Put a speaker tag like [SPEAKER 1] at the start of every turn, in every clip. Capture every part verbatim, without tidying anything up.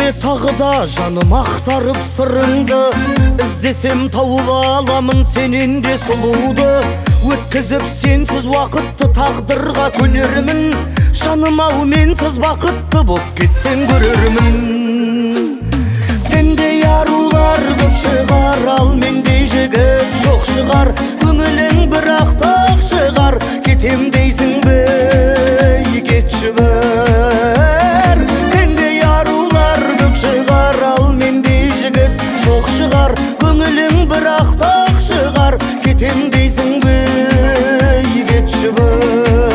[SPEAKER 1] Сене тағы да жаным ақтарып сырыңды, іздесем тауып аламын сенен де сұлуды. Өткізіп сенсіз уақытты тағдырға көнермін, жаным ау менсіз бақытты боп кетсең көрермін. Сендей арулар көп шығар, ал мендей жігіт жоқ шығар. Көңілің бірақ тақ шығар, кетем дейсің бе, кетші бір. Сендей арулар көп шығар, ал мендей жігіт жоқ шығар. Көңілің бірақ тақ шығар, кетем дейсің бе, кетші бір.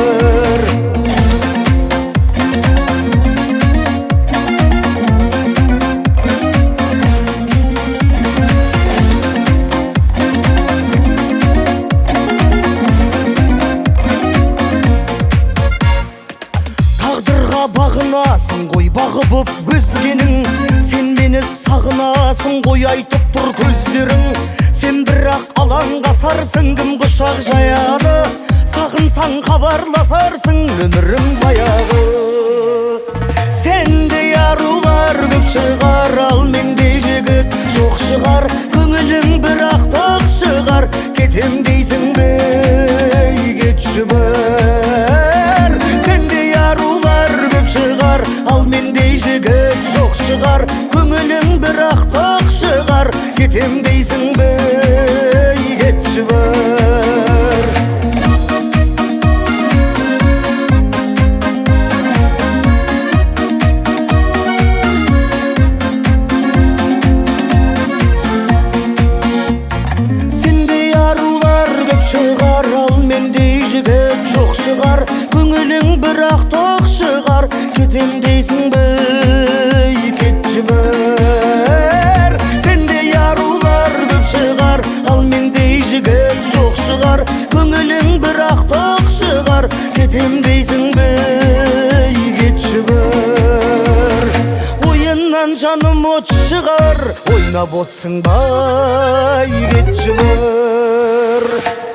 [SPEAKER 1] Бағынасың ғой бағы боп өзгенің, сен мені сағынасың ғой айтып тұр көздерің. Сен бірақ алаңға сарсың, кім құшақ жаяды, сағынсаң хабарласарсың өмірім баяғы. Сендей арулар көп шығар, ал мендей жігіт жоқ шығар. Көңілің бірақ тақ шығар, кетем дейсің бе, кетші бір. Сендей арулар көп шығар, ал мендей жігіт жоқ шығар. Көңілің бірақ тақ шығар, кетем дейсің бе, кетші бір. Сендей арулар көп шығар, ал мендей жігіт жоқ шығар. Көңілің бірақ тақ шығар, кетем дейсің бе, кетші бір. Сендей арулар көп шығар, ал мендей жігіт жоқ шығар. Көңілің бірақ тақ шығар, кетем дейсің бе, кетші бір. Ойыннан жаным от шығар, ойнап отсың ба, кетші бір.